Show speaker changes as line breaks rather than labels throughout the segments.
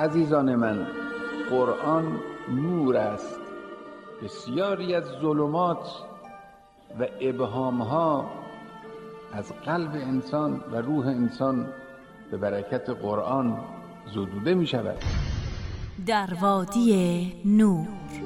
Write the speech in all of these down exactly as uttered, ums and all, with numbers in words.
عزیزان من، قرآن نور است. بسیاری از ظلمات و ابهامها از قلب انسان و روح انسان به برکت قرآن زدوده می شود.
در وادی نور.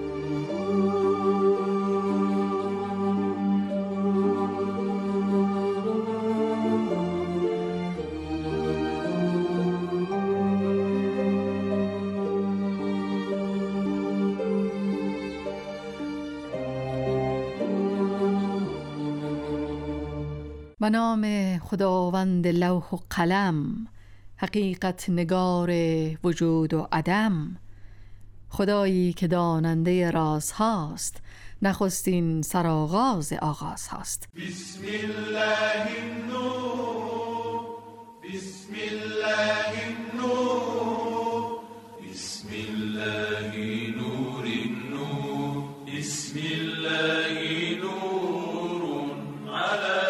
به نام خداوند لوح و قلم، حقیقت نگار وجود و عدم، خدایی که داننده راز هاست، نخستین سرآغاز آغاز هاست.
بسم الله النور، بسم الله النور، بسم الله نور النور، بسم الله نور على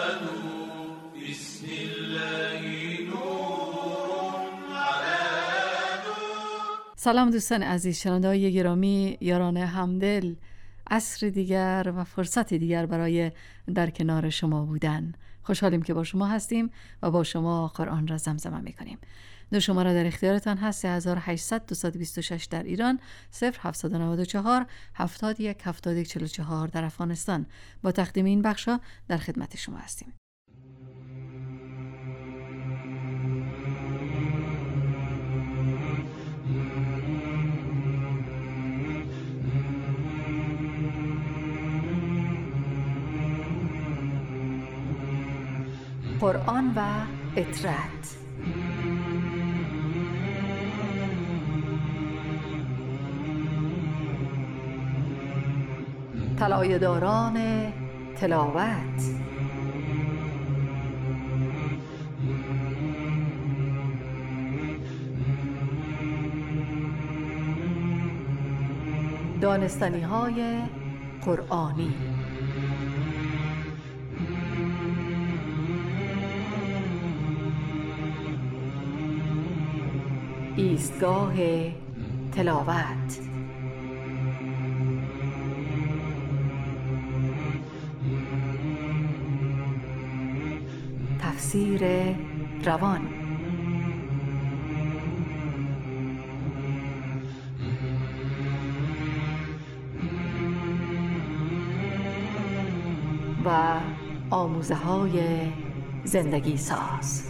سلام دوستان عزیز، شنونده‌های گرامی، یاران همدل، عصر دیگر و فرصت دیگر برای در کنار شما بودن. خوشحالیم که با شما هستیم و با شما قرآن را زمزمه می‌کنیم. دو شماره در اختیارتان هست: سه هزار و هشتصد دویست و بیست و شش در ایران، صفر هفتصد و نود و چهار هفتاد و یک هفتاد و یک چهل و چهار در افغانستان. با تقدیم این بخشا در خدمت شما هستیم. قرآن و اطرت. طلایه‌داران تلاوت. دانستنی‌های قرآنی. ایستگاه تلاوت. تفسیر روان. و آموزه‌های زندگی ساز.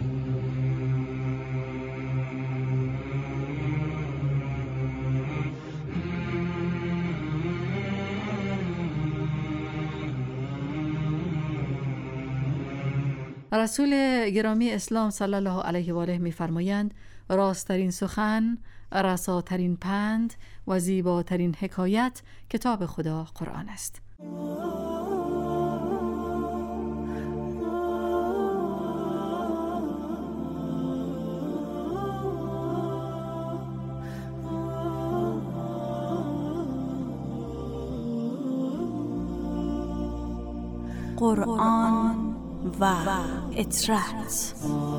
رسول گرامی اسلام صلی الله علیه و آله می‌فرمایند: راست‌ترین سخن، رساترین پند و زیباترین حکایت کتاب خدا قرآن است.
قرآن و اطرت.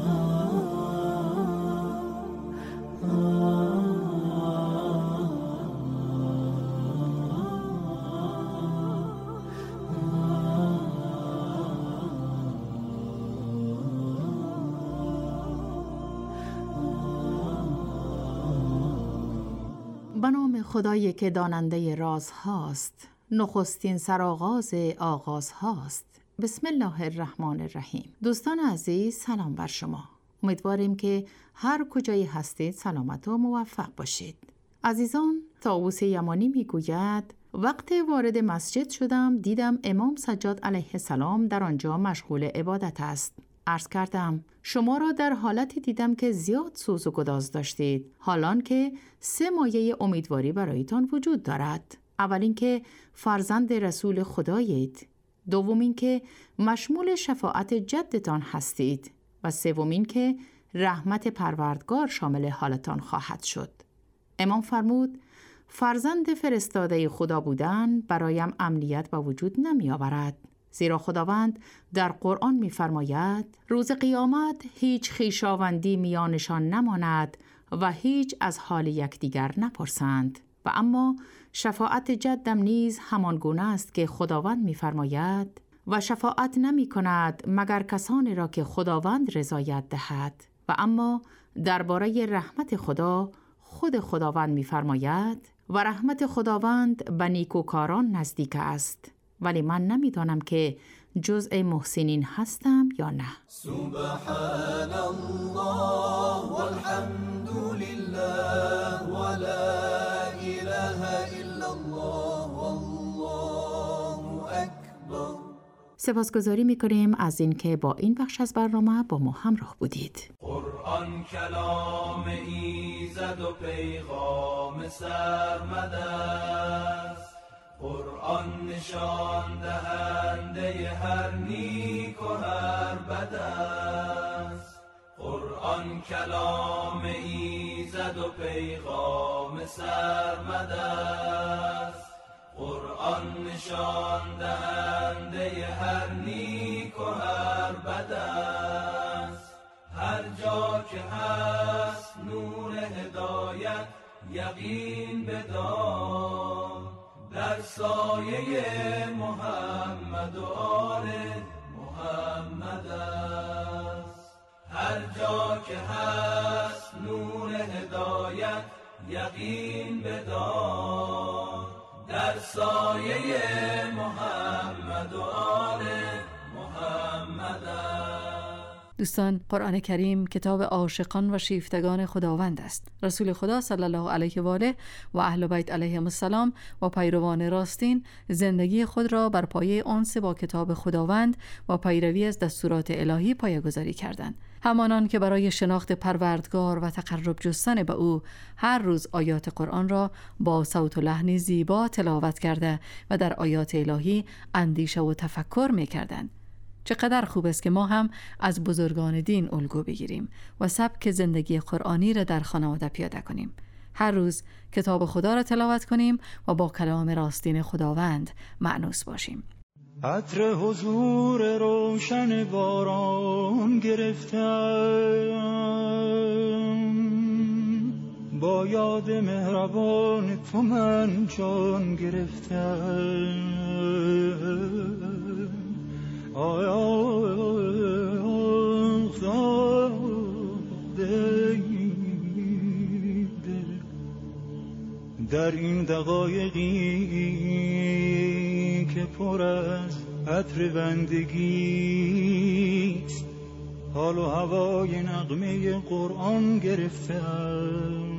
به نام خدایی که داننده راز هاست، نخستین سرآغاز آغاز هاست. بسم الله الرحمن الرحیم. دوستان عزیز، سلام بر شما. امیدواریم که هر کجایی هستید سلامت و موفق باشید. عزیزان، طاووس یمانی میگوید: وقت وارد مسجد شدم دیدم امام سجاد علیه السلام در آنجا مشغول عبادت است. عرض کردم: شما را در حالتی دیدم که زیاد سوز و گداز داشتید، حالان که سه مایه امیدواری برایتان وجود دارد. اول اینکه فرزند رسول خدایید، دومین که مشمول شفاعت جدتان هستید و سومین که رحمت پروردگار شامل حالتان خواهد شد. امام فرمود: فرزند فرستاده خدا بودن برایم امنیت به وجود نمی آورد، زیرا خداوند در قرآن می فرماید: روز قیامت هیچ خویشاوندی میانشان نماند و هیچ از حال یکدیگر نپرسند. و اما شفاعت جدم نیز همان گونه است که خداوند می‌فرماید و شفاعت نمی کند مگر کسانی را که خداوند رضایت دهد. و اما درباره رحمت خدا خود خداوند می‌فرماید و رحمت خداوند به نیکوکاران نزدیک است، ولی من نمی‌دانم که جزء محسنین هستم یا نه.
سبحان الله والحمد لله ولا اله الا الله والله اکبر.
سپاسگزاری می‌کنیم از اینکه با این بخش از برنامه با ما همراه بودید.
قرآن کلام ایزد و پیغام سرمد است، قرآن نشان دهنده هر نیک و هر بد است. قرآن کلام ایزد و پیغام سرمد است، قرآن نشان دهنده هر نیک و هر بد است. هر جا که هست نور هدایت یقین بدان، در سایه محمد و آل محمد است. هر جا که هست نور هدایت یقین بدان، در سایه محمد و آل محمد است.
دوستان، قرآن کریم کتاب عاشقان و شیفتگان خداوند است. رسول خدا صلی الله علیه و آله و اهل بیت علیهم السلام و پیروان راستین زندگی خود را بر پایه انس با کتاب خداوند و پیروی از دستورات الهی پایه‌گذاری کردند. همانان که برای شناخت پروردگار و تقرب جستن به او هر روز آیات قرآن را با صوت و لحنی زیبا تلاوت کرده و در آیات الهی اندیشه و تفکر می‌کردند. چقدر خوب است که ما هم از بزرگان دین الگو بگیریم و سبک زندگی قرآنی را در خانواده پیاده کنیم. هر روز کتاب خدا را تلاوت کنیم و با کلام راستین خداوند مأنوس باشیم.
عطر حضور روشن باران گرفتم، با یاد مهربان تو من جان گرفتم. آی آخ در این دقایقی که پر از عطر بندگیست، حال و هوای نغمه قرآن گرفتم.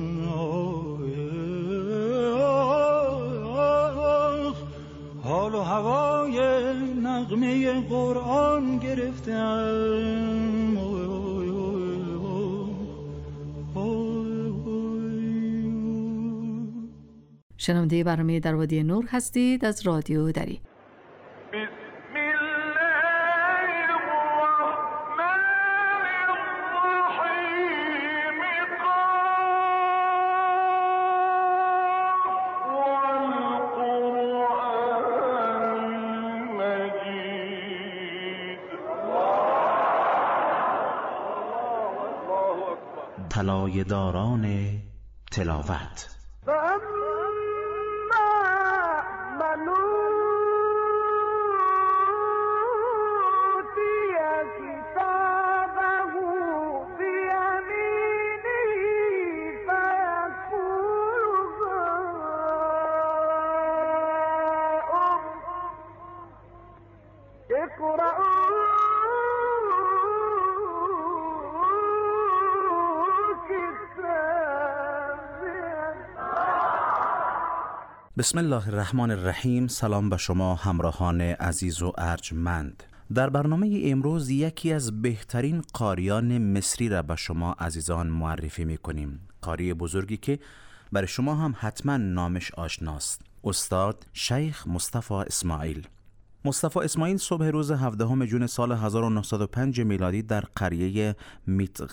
حال و هوای نغمه قرآن گرفتم.
شنونده برنامه در وادی نور هستید از رادیو دری.
طلایه داران تلاوت. بسم الله الرحمن الرحیم. سلام به شما همراهان عزیز و ارجمند. در برنامه امروز یکی از بهترین قاریان مصری را به شما عزیزان معرفی می‌کنیم. قاری بزرگی که برای شما هم حتما نامش آشناست. استاد شیخ مصطفی اسماعیل. مصطفی اسماعیل صبح روز هفدهم ژوئن سال هزار و نهصد و پنج میلادی در قریه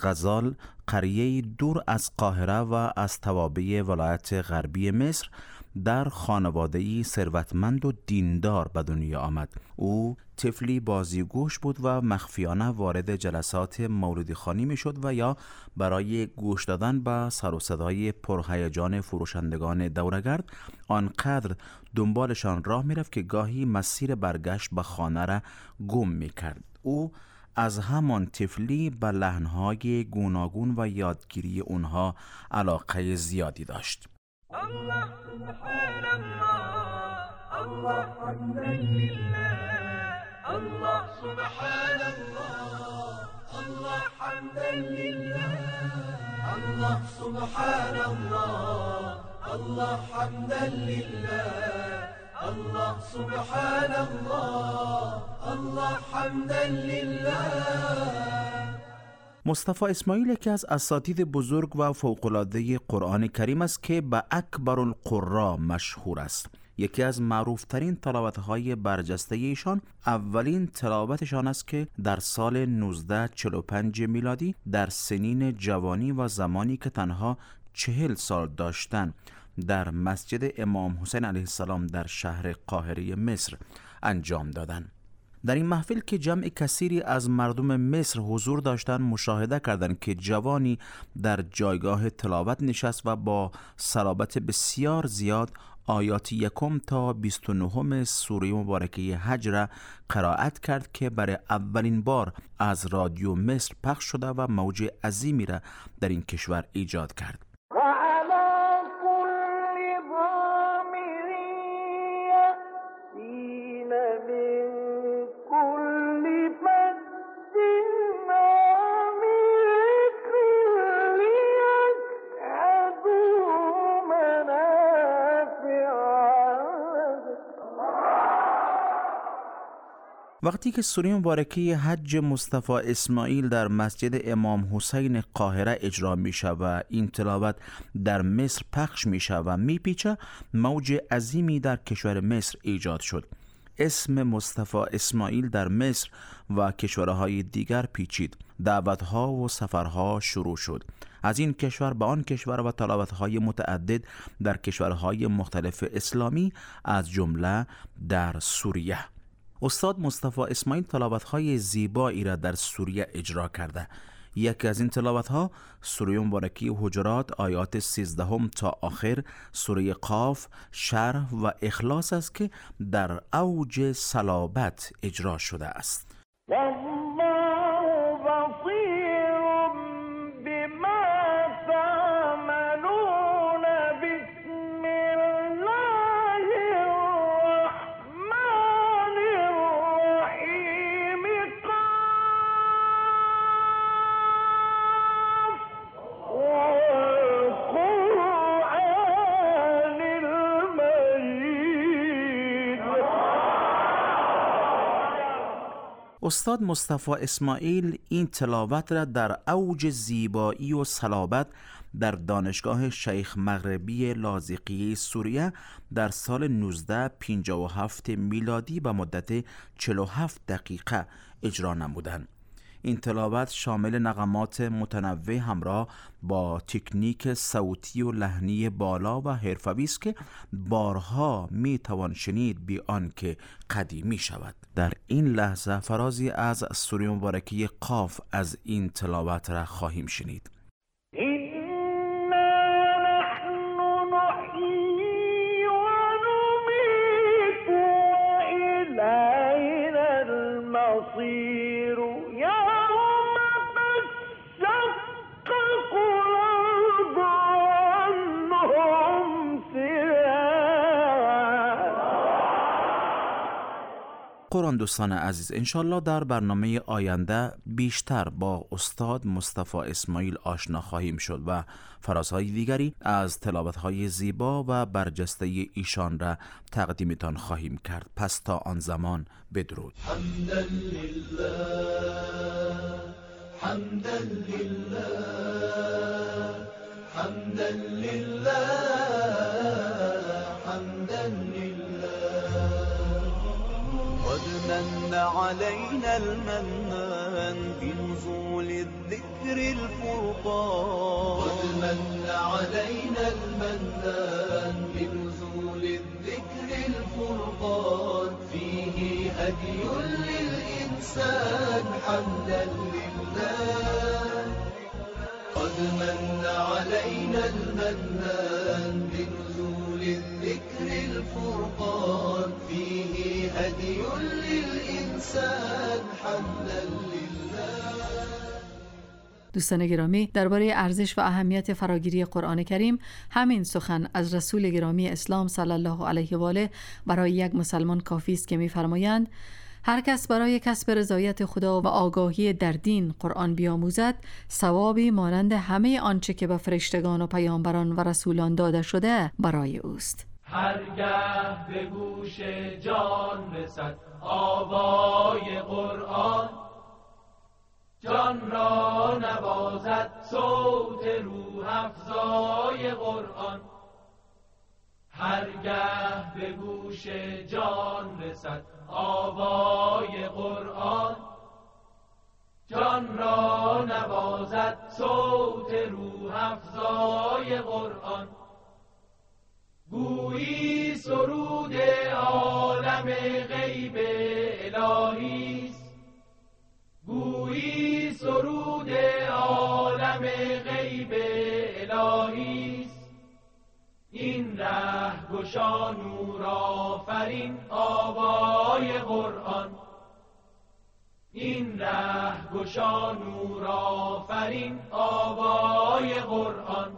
میتغزال، قریه دور از قاهره و از توابع ولایت غربی مصر، در خانواده‌ای ثروتمند و دیندار به دنیا آمد. او طفلی بازیگوش بود و مخفیانه وارد جلسات مولودیخوانی میشد و یا برای گوش دادن به سر و صدای پرهیجان فروشندگان دورگرد آنقدر دنبالشان راه میرفت که گاهی مسیر برگشت به خانه را گم میکرد. او از همان طفلی به لحنهای گوناگون و یادگیری اونها علاقه زیادی داشت.
الله سبحان الله، الله حمدا لله، الله سبحان الله، الله حمدا لله، الله سبحان الله، الله حمدا لله، الله سبحان الله، الله حمدا لله.
مصطفی اسماعیل یکی از اساتید بزرگ و فوق‌العاده قرآن کریم است که به اکبر القرا مشهور است. یکی از معروفترین تلاوت‌های برجسته ایشان اولین تلاوتشان است که در سال نوزده صد و چهل و پنج میلادی در سنین جوانی و زمانی که تنها چهل سال داشتند در مسجد امام حسین علیه السلام در شهر قاهره مصر انجام دادند. در این محفل که جمع کثیری از مردم مصر حضور داشتند مشاهده کردند که جوانی در جایگاه تلاوت نشست و با صلابت بسیار زیاد آیات یکم تا بیست و نهم سوره مبارکه حج را قرائت کرد که برای اولین بار از رادیو مصر پخش شده و موج عظیمی را در این کشور ایجاد کرد. وقتی که سوره مبارکه حج مصطفی اسماعیل در مسجد امام حسین قاهره اجرا می شود و این تلاوت در مصر پخش می شود و می پیچه، موج عظیمی در کشور مصر ایجاد شد. اسم مصطفی اسماعیل در مصر و کشورهای دیگر پیچید. دعوتها و سفرها شروع شد از این کشور به آن کشور و تلاوتهای متعدد در کشورهای مختلف اسلامی از جمله در سوریه. استاد مصطفی اسماعیل تلاوت‌های زیبایی را در سوریه اجرا کرده. یکی از این تلاوت‌ها سوره مبارکه حجرات آیات سیزدهم تا آخر، سوره قاف، شرح و اخلاص است که در اوج صلابت اجرا شده است. استاد مصطفی اسماعیل این تلاوت را در اوج زیبایی و صلابت در دانشگاه شیخ مغربی لاذقیه سوریه در سال نوزده صد و پنجاه و هفت میلادی به مدت چهل و هفت دقیقه اجرا نمودند. این تلاوت شامل نغمات متنوع همراه با تکنیک صوتی و لحنی بالا و حرفه‌ای است که بارها می توان شنید بی آنکه قدیمی شود. در این لحظه فرازی از سوره مبارکه قاف از این تلاوت را خواهیم شنید. قرآن دوستان عزیز، انشالله در برنامه آینده بیشتر با استاد مصطفی اسماعیل آشنا خواهیم شد و فرازهای دیگری از تلاوتهای زیبا و برجسته ایشان را تقدیمتان خواهیم کرد. پس تا آن زمان بدرود.
حمدا لله، حمدا لله، حمدا لله، حمدا لله. قد من علينا المنان بنزول الذكر الفرقان، قد من علينا المنان بنزول الإنسان حمدا لله قد من علينا المنان بنزول الذكر الفرقان فيه هدي للإنسان حمدا لله.
دوستان گرامی، درباره ارزش و اهمیت فراگیری قرآن کریم همین سخن از رسول گرامی اسلام صلی الله علیه و آله برای یک مسلمان کافی است که می‌فرمایند هر کس برای کسب رضایت خدا و آگاهی در دین قرآن بیاموزد، ثوابی مانند همه آنچه که به فرشتگان و پیامبران و رسولان داده شده برای اوست.
هرگاه به گوش جان رسد آوای قرآن، جان را نوازد صوت روح افزای قرآن. هرگاه به گوش جان رسد آوای قرآن، جان را نوازد صوت روح افزای قرآن. گویی سرود عالم غیب الهیست، گویی سرود عالم غیب الهیست. این ره گشا نور آفرین آوای قرآن، این ره گشا نور آفرین آوای قرآن.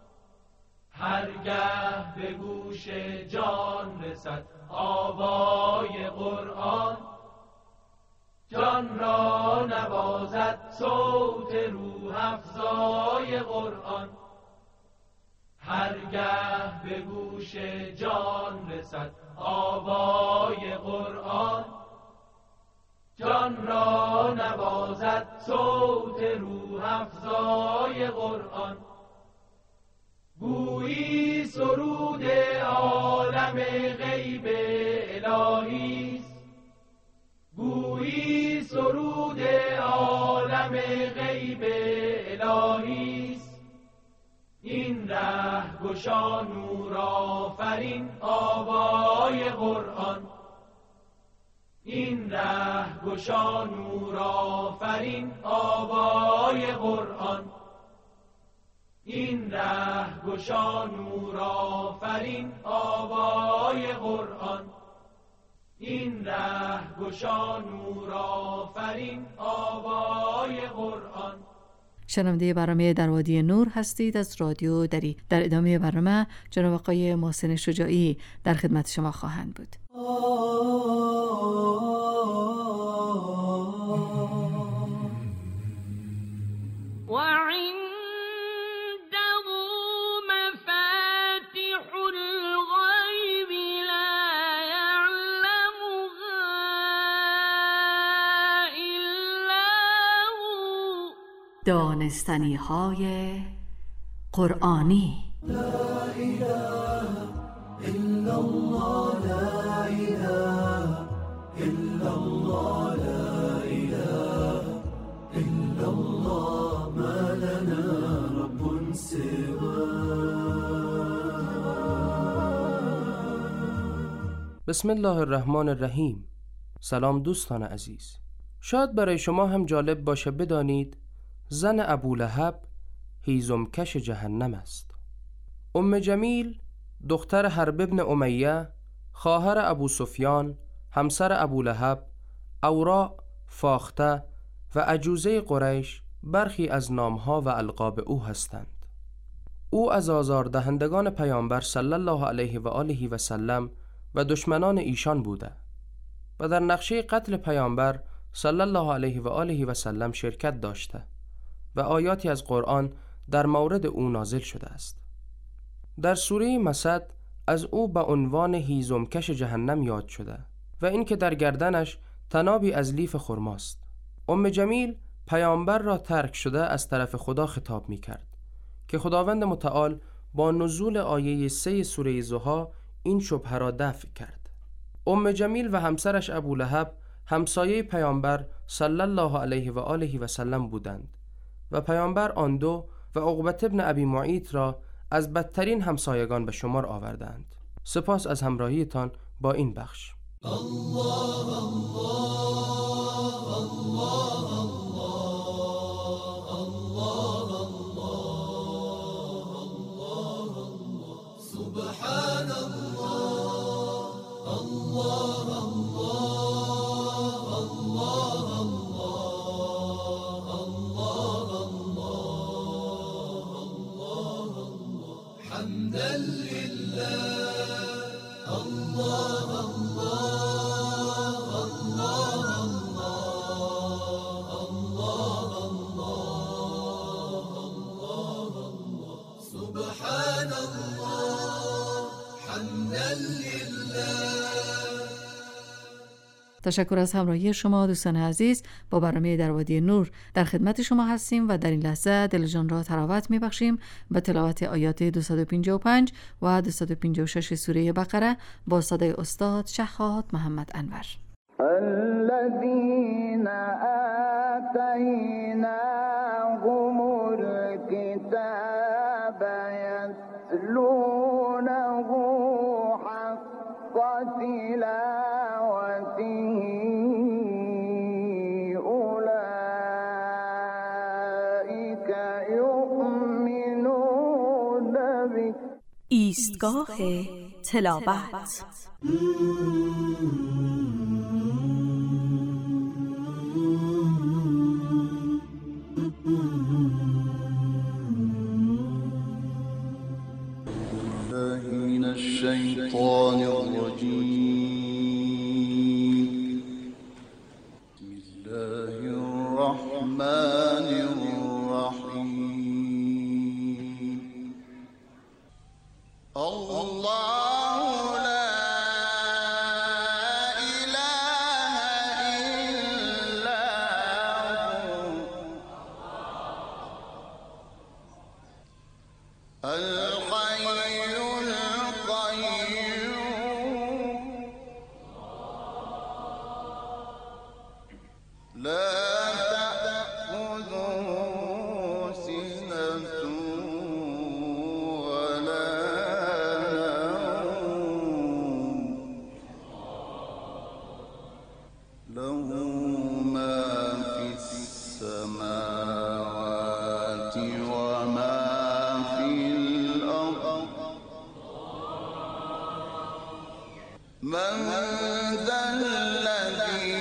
هرگاه به گوش جان رسد آوای قرآن، جان را نوازد صوت روح افزای قرآن. هرگاه به گوش جان رسد آوای قرآن، جان را نوازد صوت روح افزای قرآن. گویی سرود عالم غیب الهیست، گویی سرود عالم غیب الهیست. این ره گشا نور آفرین آوای قرآن، این ره گشا نور آفرین آوای قرآن. این ره گشا نور آفرین آوای قرآن، این ره گشا نور آفرین آوای قرآن.
شنونده برنامه در وادی نور هستید از رادیو دری. در ادامه برنامه جناب آقای محسن شجاعی در خدمت شما خواهند بود. دانستنی های قرآنی.
لا اله الا الله، لا اله الا الله، لا اله الا الله، ما لنا رب سواه.
بسم الله الرحمن الرحیم. سلام دوستان عزیز. شاید برای شما هم جالب باشه بدانید زن ابولهب هیزمکش جهنم است. ام جمیل دختر حرب ابن امیه، خواهر ابو سفیان، همسر ابولهب، اوراق، فاخته و عجوزه قریش برخی از نامها و القاب او هستند. او از آزاردهندگان پیامبر صلی الله علیه و آله و سلم و دشمنان ایشان بوده و در نقشه قتل پیامبر صلی الله علیه و آله و سلم شرکت داشته و آیاتی از قرآن در مورد او نازل شده است. در سوره مسد از او به عنوان هیزمکش جهنم یاد شده و اینکه در گردنش تنابی از لیف خرماست. ام جمیل پیامبر را ترک شده از طرف خدا خطاب می کرد که خداوند متعال با نزول آیه سه سوره ضحی این شبهه را دفع کرد. ام جمیل و همسرش ابولهب همسایه پیامبر صلی الله علیه و آله و سلم بودند و پیامبر آن دو و عقبه ابن ابی معیط را از بدترین همسایگان به شمار آوردند. سپاس از همراهیتان با این بخش. الله الله الله
تشکر از همراهی شما دوستان عزیز. با برنامه در وادی نور در خدمت شما هستیم و در این لحظه دل جان را تراوت میبخشیم به تلاوت آیات دویست و پنجاه و پنج و دویست و پنجاه و شش سوره بقره با صدای استاد شهاب محمد انور.
الذين آتيناهم الكتاب يتلونه حق تلاوته أولئك يؤمنون به.
ایستگاه تلاوت.
من الشيطان الرجيم. بسم الله الرحمن الرحيم. الله لا إله إلا هو الحي لا تأخذه سنة ولا نوم له ما في السماوات وما في الأرض من ذا الذي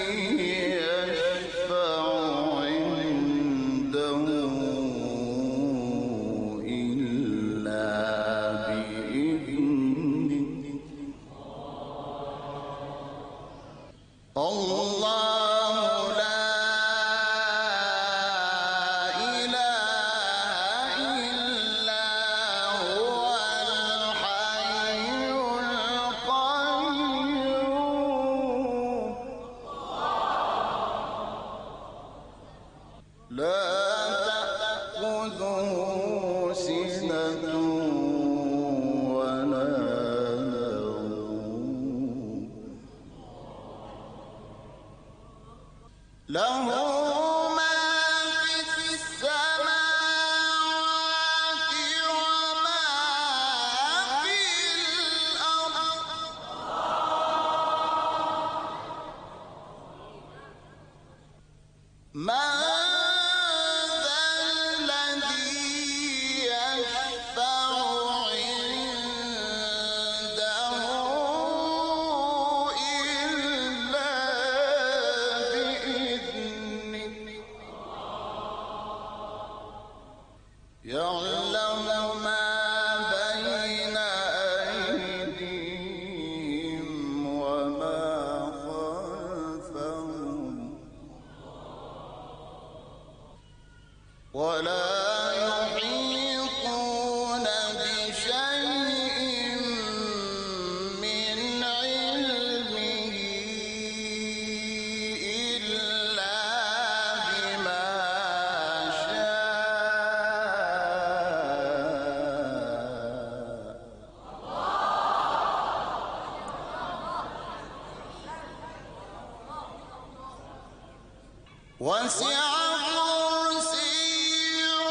له ما في السماوات وما في الأرض من ذا الذي يشفع عنده إلا يعلم ما بين أيديهم وما خلفهم ولا يحيطون بشيء من علمه إلا بما وسع كرسيه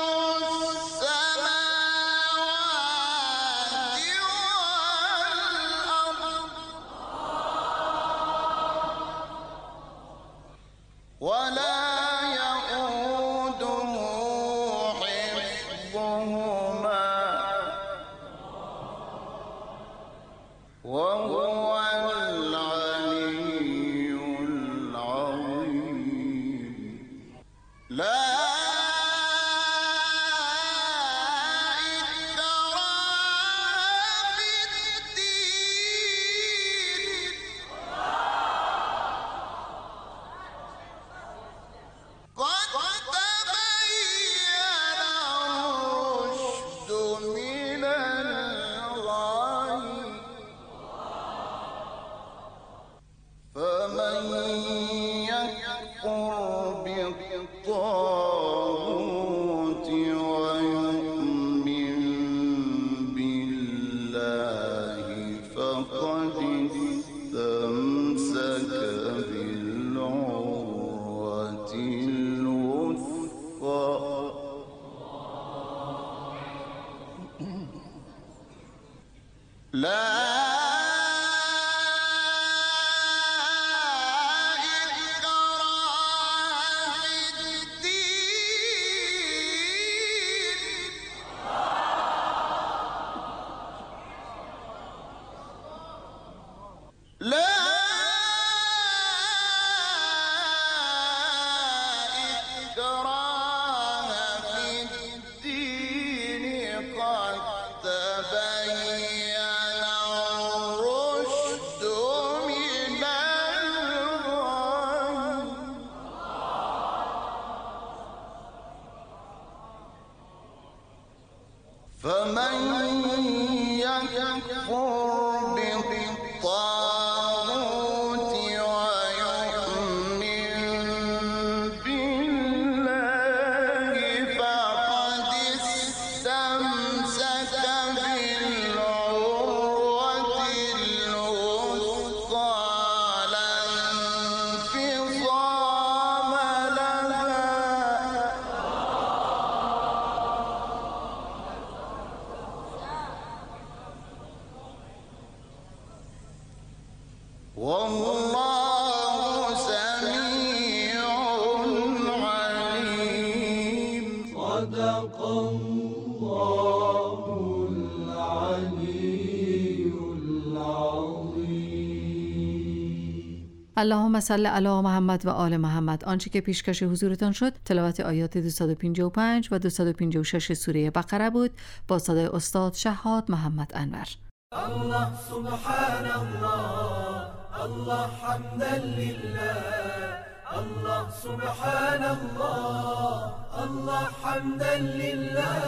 السماوات والأرض ولا
اللهم صل علی محمد و آل محمد. آنچه که پیشکش حضورتان شد تلاوت آیات دویست و پنجاه و پنج و دویست و پنجاه و شش سوره بقره بود با صدای استاد شهاد محمد انور.
الله سبحان الله، الله حمدا لله، الله سبحان الله، الله حمدا لله.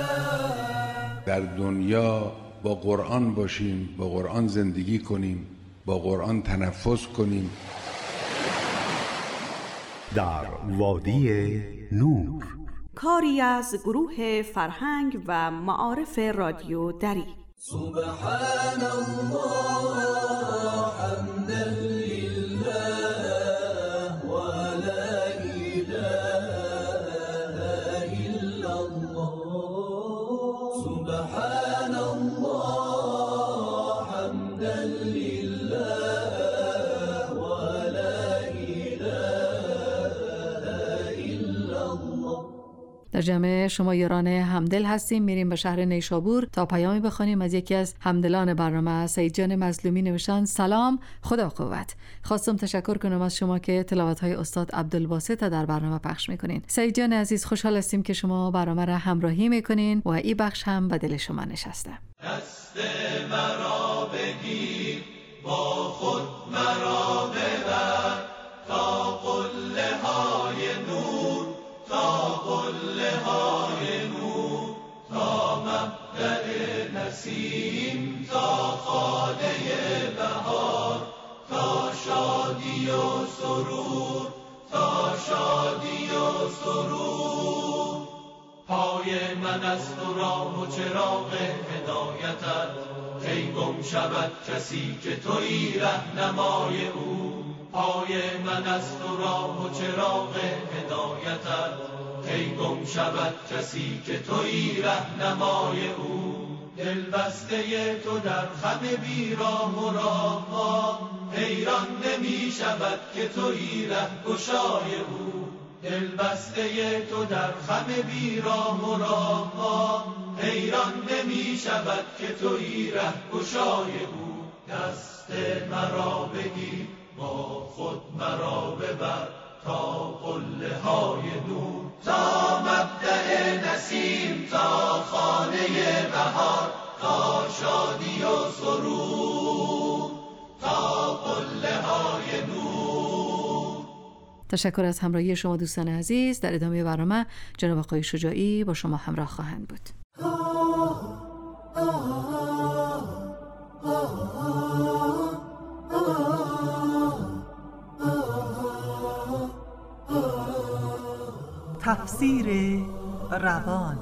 در دنیا با قرآن باشیم، با قرآن زندگی کنیم، با قرآن تنفس کنیم.
در وادی نور،
کاری از گروه فرهنگ و معارف رادیو دری.
سبحان الله حمدا لله و لا اله الا الله. سبحان الله حمدا لله و لا اله الا الله.
در جمع شما یاران همدل هستیم. میریم به شهر نیشابور تا پیامی بخونیم از یکی از همدلان برنامه. سعید جان مظلومی نوشتن سلام، خدا قوت. خواستم تشکر کنم از شما که تلاوت‌های استاد عبدالباسط در برنامه پخش میکنین. سعید جان عزیز، خوشحال هستیم که شما برنامه را همراهی میکنین و این بخش هم به دل شما نشسته.
دست مرا بگیر، با خود مرا ببر، تا قله های نور، تا قله های نور، تا مبدأ نسیم، تا خانه بهار، تا شادی و سرور، تا شادی و سرور. پای من از تو راه و چراغ هدایتت، کی گم شود کسی که تویی رهنمای او. پای من از تو راه و چراغ هدایتت، کی گم شود کسی که تویی رهنمای او. دل بسته تو در خم بیراه و راهها، حیران نمی شود که تویی رهگشای او. دل بسته تو در خم بیراه و راهها، حیران نمی شود که تویی رهگشای او. دست مرا بگیر، با خود مرا ببر، تا قله های نور، تا مبدأ نسیم، تا خانه بهار، تا شادی و سرور، تا قله های نور.
تشکر از همراهی شما دوستان عزیز. در ادامه برنامه جناب آقای شجاعی با شما همراه خواهند بود.
تفسیر روان.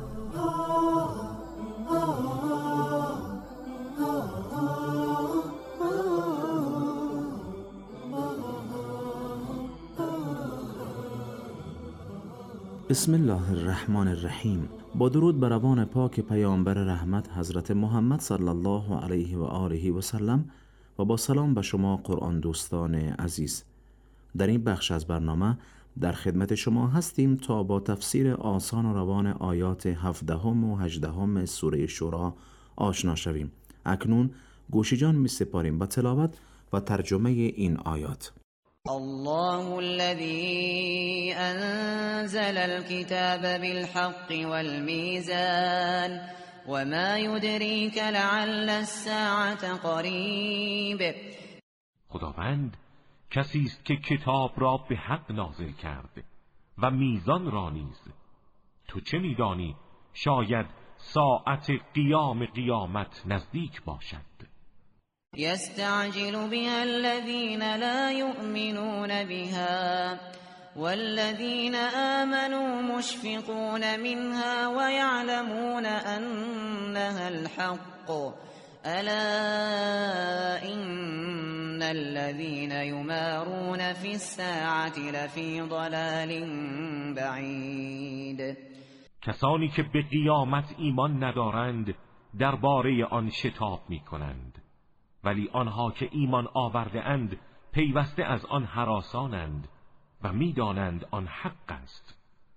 بسم الله الرحمن الرحیم. با درود بر روان پاک پیامبر رحمت حضرت محمد صلی الله علیه و آله و سلم و با سلام به شما قرآن دوستان عزیز. در این بخش از برنامه در خدمت شما هستیم تا با تفسیر آسان و روان آیات هفدهم و هجدهم سوره شورا آشنا شویم. اکنون گوش جان می سپاریم به تلاوت و ترجمه این آیات.
الله الذي أنزل الكتاب بالحق والميزان وما يدريك لعل الساعة قريب.
خداوند کسی است که کتاب را به حق نازل کرد و میزان را نیز. تو چه میدانی شاید ساعت قیام قیامت نزدیک باشد.
يستعجل بها الذين لا يؤمنون بها والذين آمنوا مشفقون منها ويعلمون أنها الحق ألا إن الذين يمارون في الساعة لفي ضلال بعيد.
کسانی که به قیامت ایمان ندارند درباره آن شتاب می کنند، ولی آنها که ایمان آورده اند پیوسته از آن هراسانند و میدانند آن حق است.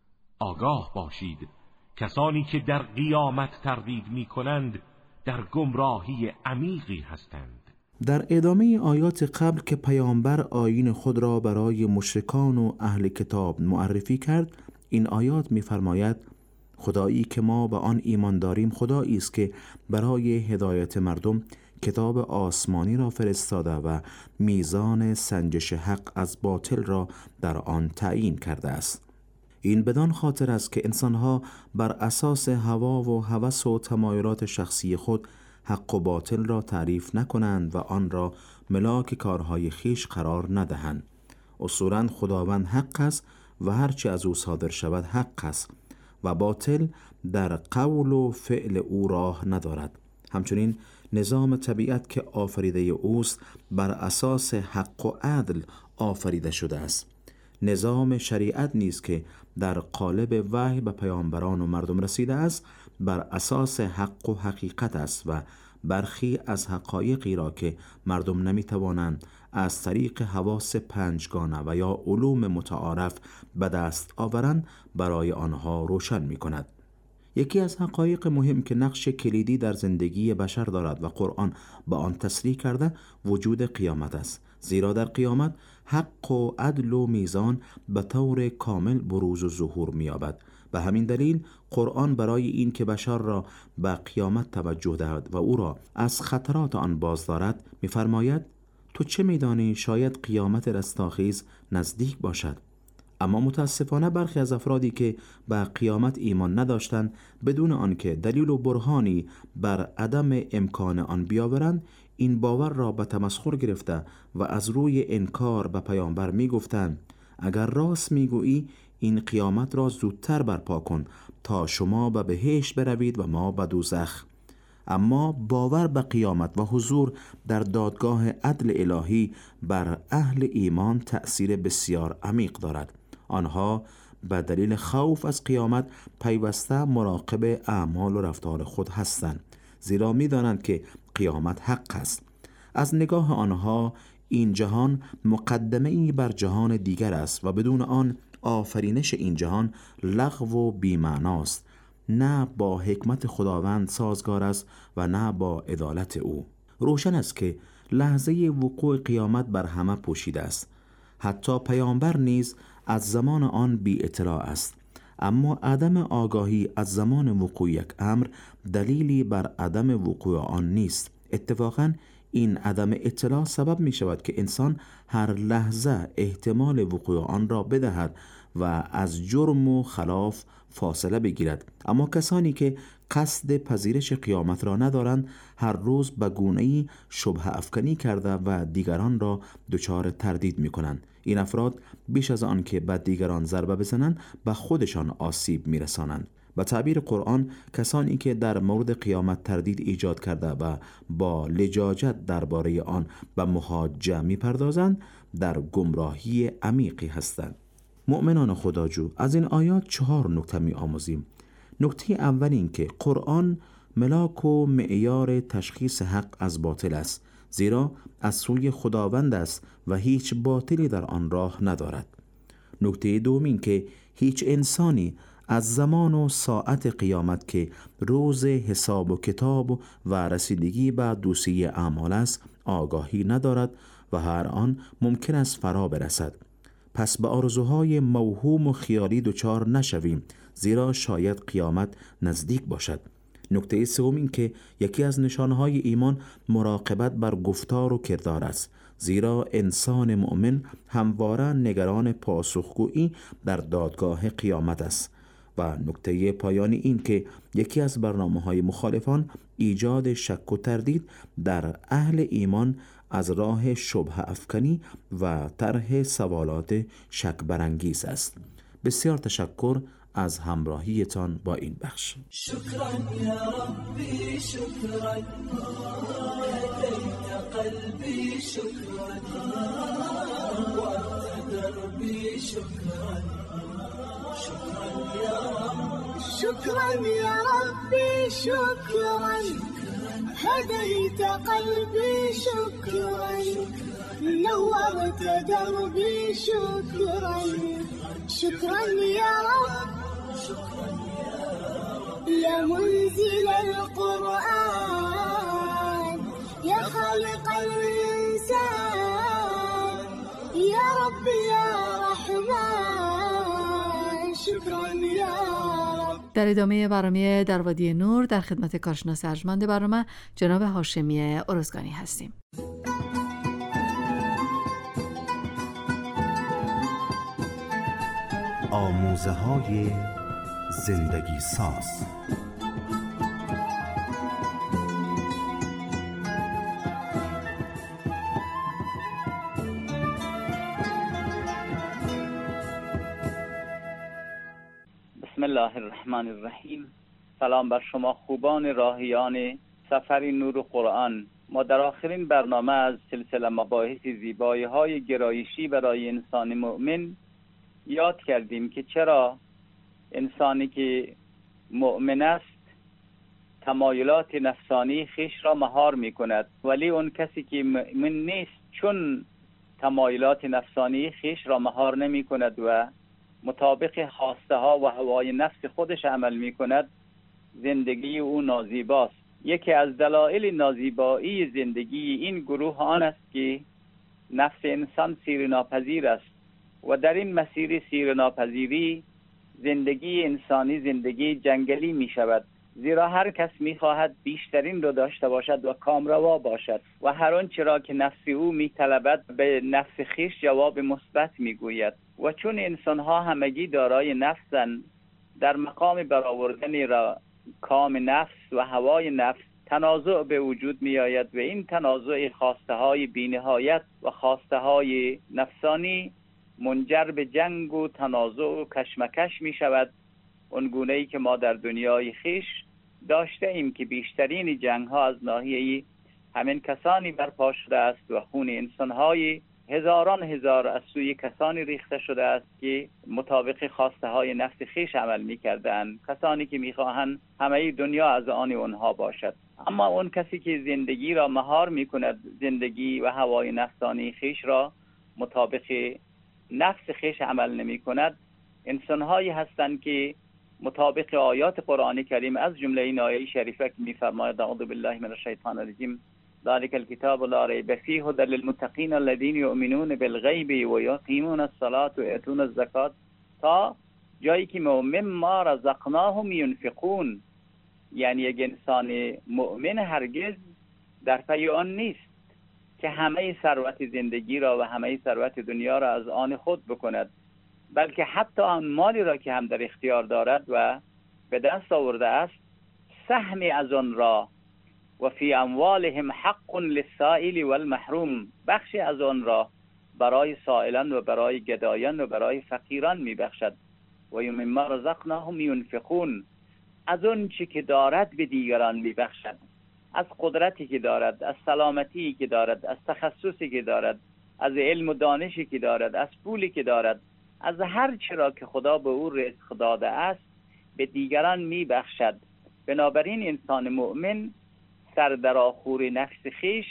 آگاه باشید کسانی که در قیامت تردید می کنند در گمراهی عمیقی هستند.
در ادامه آیات قبل که پیامبر آیین خود را برای مشرکان و اهل کتاب معرفی کرد، این آیات می‌فرماید خدایی که ما به آن ایمان داریم خدایی است که برای هدایت مردم کتاب آسمانی را فرستاده و میزان سنجش حق از باطل را در آن تعیین کرده است. این بدان خاطر است که انسانها بر اساس هوا و هوس و تمایلات شخصی خود حق و باطل را تعریف نکنند و آن را ملاک کارهای خیش قرار ندهند. اصولاً خداوند حق است و هرچی از او صادر شود حق است و باطل در قول و فعل او راه ندارد. همچنین نظام طبیعت که آفریده اوست بر اساس حق و عدل آفریده شده است. نظام شریعت نیز که در قالب وحی به پیامبران و مردم رسیده است بر اساس حق و حقیقت است و برخی از حقایقی را که مردم نمیتوانند از طریق حواس پنجگانه و یا علوم متعارف به دست آورند برای آنها روشن می کند. یکی از حقایق مهم که نقش کلیدی در زندگی بشر دارد و قرآن با آن تصریح کرده وجود قیامت است، زیرا در قیامت حق و عدل و میزان به طور کامل بروز و ظهور می‌یابد. به همین دلیل قرآن برای این که بشر را به قیامت توجه دهد و او را از خطرات آن باز دارد می‌فرماید تو چه می‌دانی شاید قیامت رستاخیز نزدیک باشد. اما متاسفانه برخی از افرادی که به قیامت ایمان نداشتند بدون آنکه دلیل و برهانی بر عدم امکان آن بیاورند این باور را به تمسخر گرفته و از روی انکار به پیامبر میگفتند اگر راست میگویی این قیامت را زودتر برپا کن تا شما به بهشت بروید و ما به دوزخ. اما باور به قیامت و حضور در دادگاه عدل الهی بر اهل ایمان تأثیر بسیار عمیق دارد. آنها به دلیل خوف از قیامت پیوسته مراقب اعمال و رفتار خود هستند، زیرا می‌دانند که قیامت حق است. از نگاه آنها این جهان مقدمه‌ای بر جهان دیگر است و بدون آن آفرینش این جهان لغو و بی‌معناست، نه با حکمت خداوند سازگار است و نه با عدالت او. روشن است که لحظه وقوع قیامت بر همه پوشیده است. حتی پیامبر نیز از زمان آن بی اطلاع است، اما عدم آگاهی از زمان وقوع یک امر دلیلی بر عدم وقوع آن نیست. اتفاقاً این عدم اطلاع سبب می شود که انسان هر لحظه احتمال وقوع آن را بدهد و از جرم و خلاف فاصله بگیرد. اما کسانی که قصد پذیرش قیامت را ندارند هر روز به گونه‌ای شبهه افکنی کرده و دیگران را دچار تردید می کنند. این افراد بیش از آن که به دیگران ضربه بزنند به خودشان آسیب می رسانند. به تعبیر قرآن کسانی که در مورد قیامت تردید ایجاد کرده و با لجاجت درباره آن به محاجه می پردازند در گمراهی عمیقی هستند. مؤمنان خداجو، از این آیات چهار نکته می آموزیم. نکته اول این که قرآن ملاک و معیار تشخیص حق از باطل است، زیرا از سوی خداوند است و هیچ باطلی در آن راه ندارد. نکته دوم این که هیچ انسانی از زمان و ساعت قیامت که روز حساب و کتاب و رسیدگی به دوسیه اعمال است آگاهی ندارد و هر آن ممکن است فرا برسد. پس به آرزوهای موهوم و خیالی دچار نشویم، زیرا شاید قیامت نزدیک باشد. نکته سوم این که یکی از نشانهای ایمان مراقبت بر گفتار و کردار است، زیرا انسان مؤمن همواره نگران پاسخگویی در دادگاه قیامت است. و نکته پایانی این که یکی از برنامه‌های مخالفان ایجاد شک و تردید در اهل ایمان از راه شبهه افکنی و طرح سوالات شک برانگیز است. بسیار تشکر از همراهیتان با این بخش.
شکرا یا ربی، شکرا هدیت قلبی، شکرا وقت دربی، شکرا شکرا یا رب،
شكرا يا ربي شكرا هديت قلبي شكرا نورت دربي شكرا شكرا يا رب يا منزل القرآن يا خالق الإنسان يا رب يا رحمن شكرا يا رب.
در ادامه برنامه در وادی نور در خدمت کارشناس ارجمند برنامه جناب هاشمی ارزگانی هستیم.
آموزه های زندگی ساز.
بسم الله الرحمن الرحیم. سلام بر شما خوبان راهیان سفر نور قرآن. ما در آخرین برنامه از سلسله مباحث زیبایی های گرایشی برای انسان مؤمن یاد کردیم که چرا انسانی که مؤمن است تمایلات نفسانی خیش را مهار می کند، ولی اون کسی که مؤمن نیست چون تمایلات نفسانی خیش را مهار نمی کند و مطابق خواسته ها و هوای نفس خودش عمل می کند، زندگی او نازیباست. یکی از دلایل نازیبایی زندگی این گروه آن است که نفس انسان سیر ناپذیر است و در این مسیر سیر ناپذیری زندگی انسانی زندگی جنگلی می شود، زیرا هر کس می خواهد بیشترین رو داشته باشد و کامروا باشد و هر آنچه را که نفس او می طلبد به نفس خیش جواب مثبت می گوید. و چون انسان ها همگی دارای نفسند، در مقام برآوردن را کام نفس و هوای نفس تنازع به وجود می آید و این تنازع خواسته های بی‌نهایت و خواسته های نفسانی منجر به جنگ و تنازع و کشمکش می شود، اونگونه ای که ما در دنیای خیش داشته ایم که بیشترین جنگ ها از ناحیه همین کسانی برپا شده است و خون انسان های هزاران هزار از سوی کسانی ریخته شده است که مطابق خواسته های نفس خیش عمل می کردند، کسانی که می خواهند همه دنیا از آن اونها باشد. اما اون کسی که زندگی را مهار می کند، زندگی و هوای نفسانی خیش را مطابق نفس خیش عمل نمی کند، انسان هایی هستند که مطابق آیات قرآن کریم از جمله این آیه شریفه که می فرماید اعوذ بالله من الشیطان الرجیم ذلك الكتاب لا ریب فیه هدی للمتقین الذین یؤمنون بالغیب و یقیمون الصلاة و یأتون الزکات، تا جایی که مما رزقناهم ینفقون. یعنی یک انسان مؤمن هرگز در پی آن نیست که همه ثروت زندگی را و همه ثروت دنیا را از آن خود بکند، بلکه حتی آن مالی را که هم در اختیار دارد و به دست آورده است، سهمی از آن را و فی اموالهم حق للسائل والمحروم، بخشی از آن را برای سائلان و برای گدایان و برای فقیران می بخشد. و مما رزقناهم ینفقون، از اون چی که دارد به دیگران می بخشد، از قدرتی که دارد، از سلامتی که دارد، از تخصصی که دارد، از علم و دانشی که دارد، از پولی که دارد، از هر چی را که خدا به او رزق داده است به دیگران می بخشد. بنابراین انسان مؤمن سر در آخور نفس خیش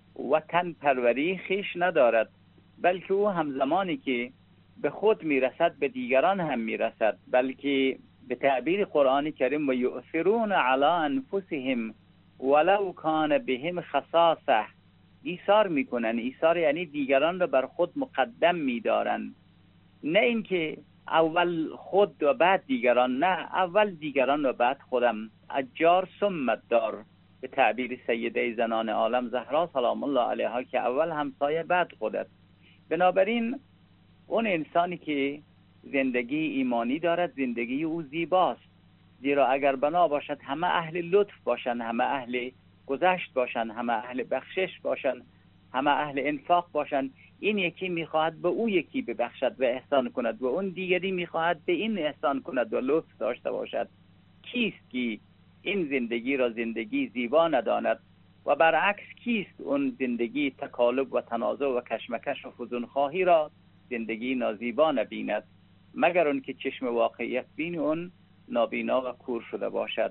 و تن پروری خیش ندارد، بلکه او همزمانی که به خود میرسد به دیگران هم میرسد، بلکه به تعبیر قرآن کریم و یؤثرون علی انفسهم ولو کان بهم خصاصه، ایثار میکنن. ایثار یعنی دیگران را بر خود مقدم میدارن، نه اینکه اول خود و بعد دیگران، نه اول دیگران و بعد خودم. اجار ثم الدار، به تعبیر سیده زنان عالم زهرا سلام الله علیها، که اول همسایه بعد خودت. بنابراین اون انسانی که زندگی ایمانی دارد زندگی او زیباست، زیرا اگر بنا باشد همه اهل لطف باشند، همه اهل گذشت باشند، همه اهل بخشش باشند، همه اهل انفاق باشند، این یکی میخواهد به او یکی ببخشد و احسان کند و اون دیگری میخواهد به این احسان کند و لطف داشته باشد. کیست که این زندگی را زندگی زیبا نداند و برعکس کیست اون زندگی تکالب و تنازع و کشمکش و فزونخواهی را زندگی نازیبا نبیند، مگر اون که چشم واقعیت بین اون نابینا و کور شده باشد.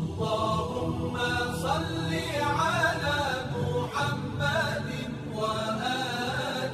اللهم صل علی محمد و آل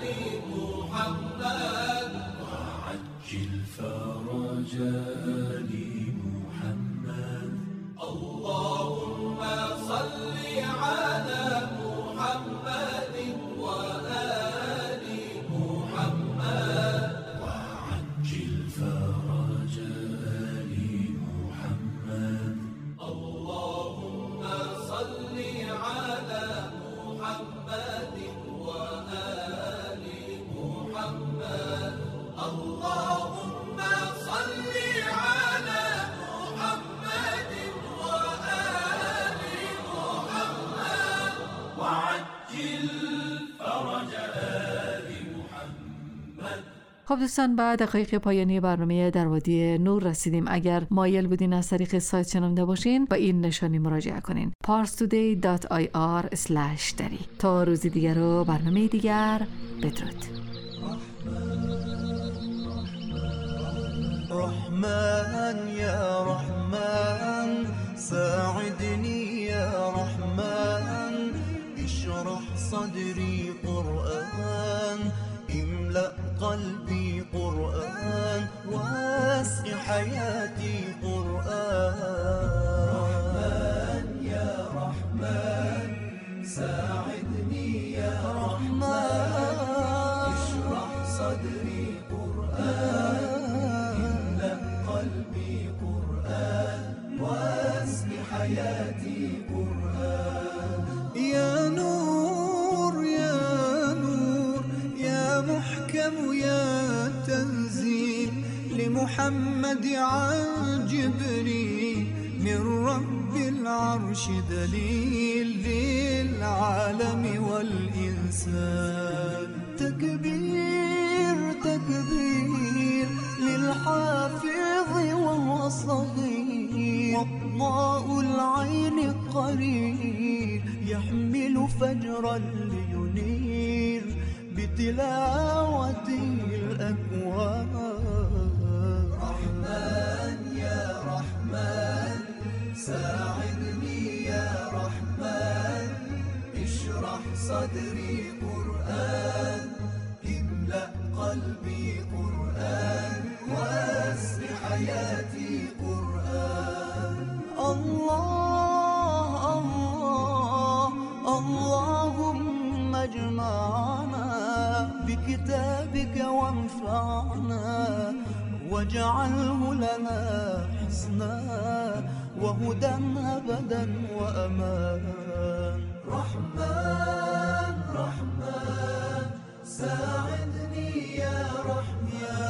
محمد و عجل فرج آل محمد. اللهم صل علی محمد و آل محمد و عجل فرج آل محمد. اللهم صل على محمد وآل محمد. اللهم صل على محمد وآل محمد وعجل فرج آل محمد.
خب دوستان، بعد دقایق پایانی برنامه در وادی نور رسیدیم. اگر مایل بودین از طریق سایت شنونده باشین با این نشانی مراجعه کنین: پارس تودی دات آی آر اسلش دری. تا روزی دیگر و برنامه دیگر، بدرود.
رحمن یا رحمن ساعدني يا رحمن اشرح صدري قرآن املأ قلبي قرآن واسع حياتي قرآن. رحمن يا رحمن ساعدني يا رحمن اشرح صدري قرآن املأ قلبي قرآن واسع حياتي قرآن. يا نور يا نور يا محكم يا تنزيل لمحمد عن جبريل من رب العرش دليل للعالم والإنسان. تكبير تكبير للحافظ وهو صغير وضاء العين قرير يحمل فجرا لينير بتلاوته الأكوان. رحمن يا رحمن ساعدني يا رحمن اشرح صدري قرآن املأ قلبي قرآن واسع حياتي قرآن. الله الله الله واجعله لنا حسنا وهدى أبدا وأمان. رحمن رحمن ساعدني يا رحمن